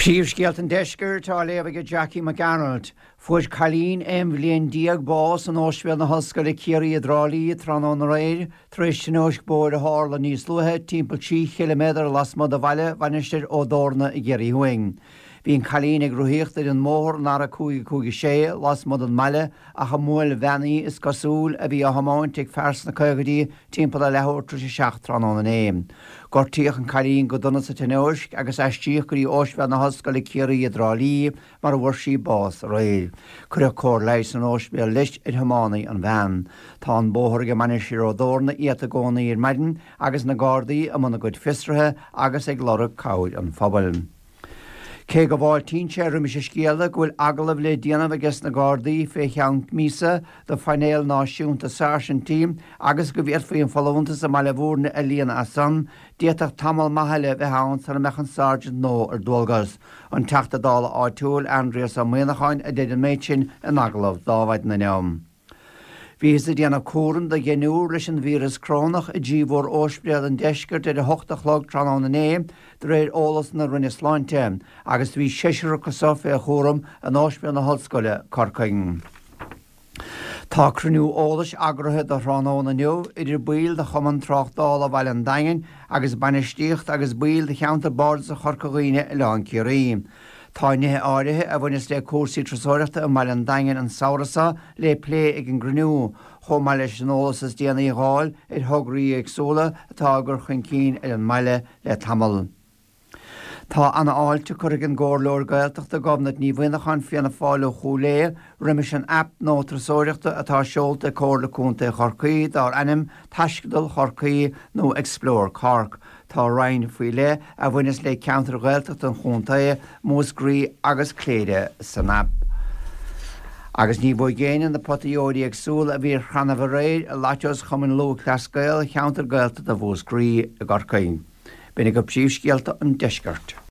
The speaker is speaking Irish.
Príomhscéalt an deisceir tá léamh Jackie McArnold, fuair Cailín bhliain diaag bás an ósbéal na hoscail Ciarí Hidrálaí Tránán Réir, tríos tinóisc bóir a hála níos luathe timpeall 3 km las mod a bhaile bhainisteir ó Dorna I Géirí Huing. Bhíon Cailín ag ruthíocht ar an mór nara cúige sé las mod an meile a chamúil bhenaí is cosúil a bhí a hamáint ag fers na cogadí timpeall a lethúir 36 Tránán an éim. Gortíoch an Cailín go donna sa tinóisc agus eistíoch gurí ósbéal na hoscail Ciarí Hidrálaí mar a bhfuair sí bás réir. Cuireadh cór leis an ósbéal leis ar tháinig an bhean. Tá an bóthir go mainisir ó Dorna iad a gcónaí ar maidin agus na Gardaí a muna goid fistrathe agus ag lorg cabhaid an phobail. Cé go bháil tínse rimis is scéala go bhfuil agalamh le déanamh agus na Gardaí fé cheangt mísa do Fainéal Náisiúnta Sarsintíim agus go bhíar faoin fallóntas a meile bhórna a líana as san, déach tamal maithile bheith hán san mechan Sergeant nó ar dulgas. An teachtadála áitiúil Andreas a Muoinacháin a déidir méid sin an agalamh dáhaid na neam. Bhís a déanamh córan de ghenúr leis an vírus crónach a ddíbhór ósbéal an deisceart ar a 8 Tránán an éim de réir ólas na rinne sláinte, agus bhí 6 cosá a chóram an ósbéal na hallscoile Corcaigh. Tá cruniú ólas agrathe do Tránán aniu idir buil de chuman trochtála bhaile an daingin agus banistíocht agus buil de cheanta bardas a Chorcaghine I Leán Ciarí. Tá nithe áirithe a bhainnes le cúrsaí trasóireachta a maiile an daingin an saorasa le plé ag an gruniú, chomá leis an ólas is déanaí gháil ar thugraí agsúla atá gur chun cín ar an maiile le tamil. Tá anna áilte chuig an ggóirleoir Gaeltacht a gobnad ní bhuiinechan fianna fáile chuléir rimis an app nó trasóireachta atá seolta cóirla cúnta Chorcaí dar anim taiscedal Chorcaí nó Explore Cork. Tá rain faoi le a bhuinas le ceantar Gaeltacht an chuntaide músgraí agus cléide san app. Agus ní bhfuil géanaan na potaíorí agsúil a bhír chanamh réir a láiteos chumann lú clascail cheantar Gaeltacht a bhúsgraí a Gorcaigh. Bínig go príomhscéalta an deisceart.